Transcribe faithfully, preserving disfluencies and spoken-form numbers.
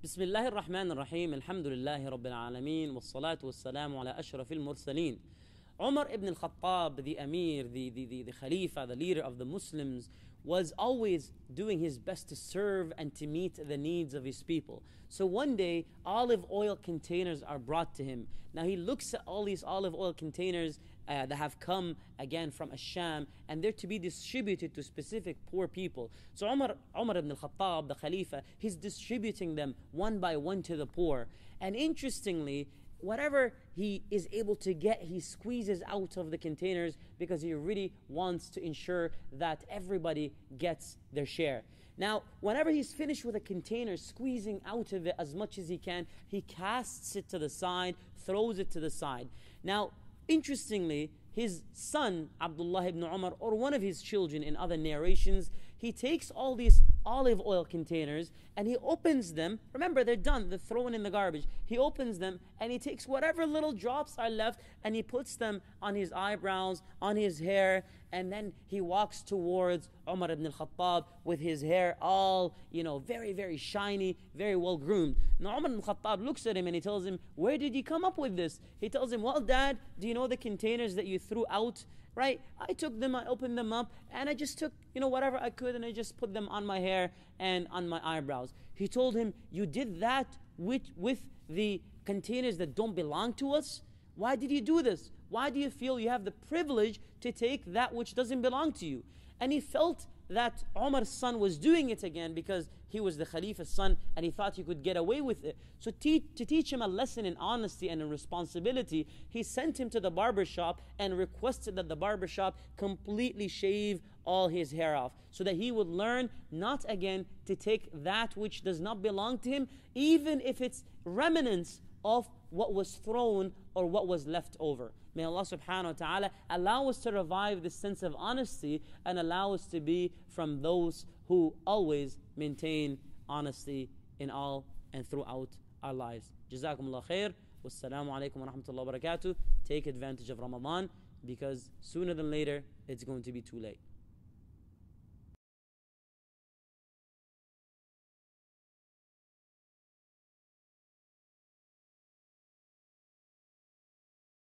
بسم الله الرحمن الرحيم الحمد لله رب العالمين والصلاة والسلام على أشرف المرسلين. Umar ibn al-Khattab, the Amir, the, the, the, the Khalifa, the leader of the Muslims, was always doing his best to serve and to meet the needs of his people. So one day, olive oil containers are brought to him. Now he looks at all these olive oil containers uh, that have come again from Ash-Sham, and they're to be distributed to specific poor people. So Umar, Umar ibn al-Khattab, the Khalifa, he's distributing them one by one to the poor. And interestingly, whatever he is able to get, he squeezes out of the containers because he really wants to ensure that everybody gets their share. Now, whenever he's finished with a container, squeezing out of it as much as he can, he casts it to the side, throws it to the side. Now, interestingly, his son, Abdullah ibn Umar, or one of his children in other narrations, he takes all these olive oil containers and he opens them. Remember, they're done, they're thrown in the garbage. He opens them and he takes whatever little drops are left and he puts them on his eyebrows, on his hair, and then he walks towards Umar ibn al-Khattab with his hair all, you know, very, very shiny, very well groomed. Now Umar ibn al-Khattab looks at him and he tells him, "Where did you come up with this?" He tells him, "Well, Dad, do you know the containers that you threw out? Right? I took them, I opened them up, and I just took, you know, whatever I could, and I just put them on my hair and on my eyebrows." He told him, "You did that with, with the containers that don't belong to us? Why did you do this? Why do you feel you have the privilege to take that which doesn't belong to you?" And he felt that Umar's son was doing it again because he was the Khalifa's son and he thought he could get away with it. So te- to teach him a lesson in honesty and in responsibility, he sent him to the barber shop and requested that the barber shop completely shave all his hair off so that he would learn not again to take that which does not belong to him, even if it's remnants of what was thrown or what was left over. May Allah subhanahu wa ta'ala allow us to revive this sense of honesty and allow us to be from those who always maintain honesty in all and throughout our lives. Jazakumullah khair. Wassalamu alaikum wa rahmatullahi wa barakatuh. Take advantage of Ramadan because sooner than later it's going to be too late.